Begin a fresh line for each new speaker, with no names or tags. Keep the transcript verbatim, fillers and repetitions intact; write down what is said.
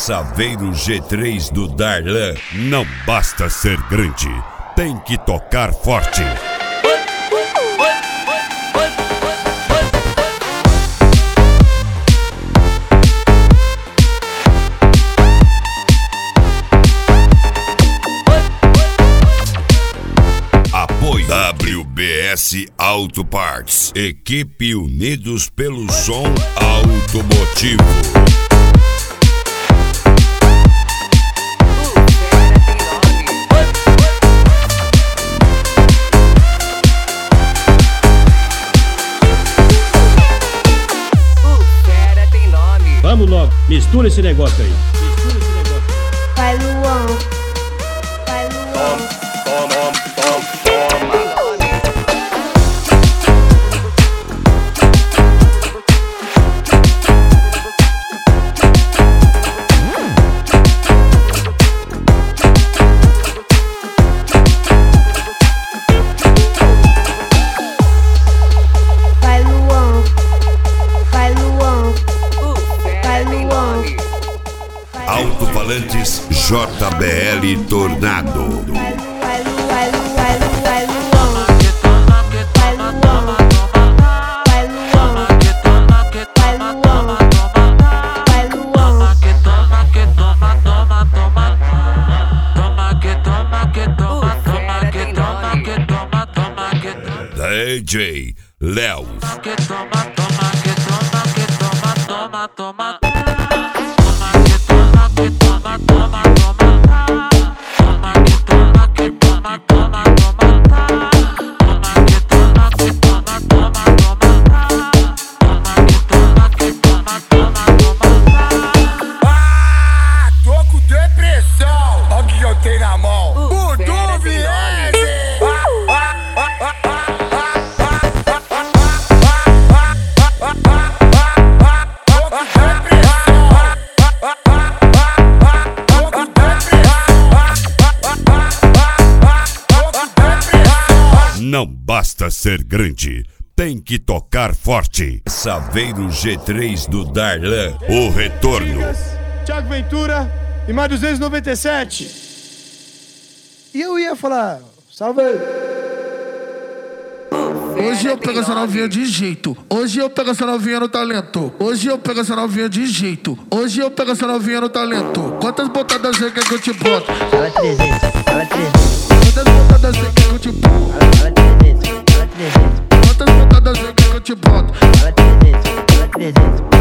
Saveiro G três do Darlan. Não basta ser grande, tem que tocar forte. Apoio W B S Auto Parts. Equipe unidos pelo som automotivo.
Vamos logo, mistura esse negócio aí. Mistura esse negócio.
Vai, Luan. Vai, Luan.
Toma, toma, toma.
Vai, Luan. Vai, Luan. Vai, Luan.
Alto-falantes J B L Tornado.
Vai, vai, vai, vai, vai, Luan. Vai, Luan. Vai, Luan. Vai, Luan. Vai, Luan.
D J Léo.
Ah, tô com depressão. Olha o que eu tenho na mão. Mudou, viés.
Não basta ser grande, tem que tocar forte. Saveiro G três do Darlan. O retorno.
Thiago Ventura e mais duzentos e noventa e sete. E eu ia falar, salve aí.
Hoje eu pego essa novinha de jeito. Hoje eu pego essa novinha no talento. Hoje eu pego essa novinha de jeito. Hoje eu pego essa novinha no talento. Quantas botadas você quer que eu te boto?
Fala trezentos, fala trezentos,
Quantas botadas você quer que eu te boto?
fala trezentos, fala trezentos,
Quantas botadas você quer que eu te boto?
fala trezentos, fala trezentos.